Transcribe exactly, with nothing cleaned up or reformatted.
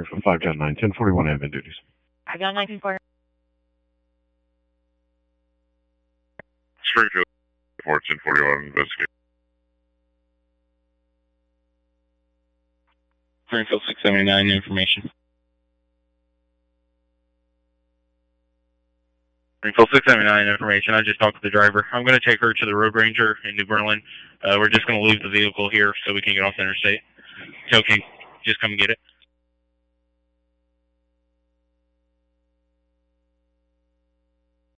Springfield five John nine, ten forty-one admin duties. I got nineteen forty. Springfield fourteen forty-one, investigate. Springfield six seventy-nine, information. Springfield six seventy-nine, information. I just talked to the driver. I'm going to take her to the Road Ranger in New Berlin. Uh, we're just going to leave the vehicle here so we can get off the interstate. Okay, just come and get it.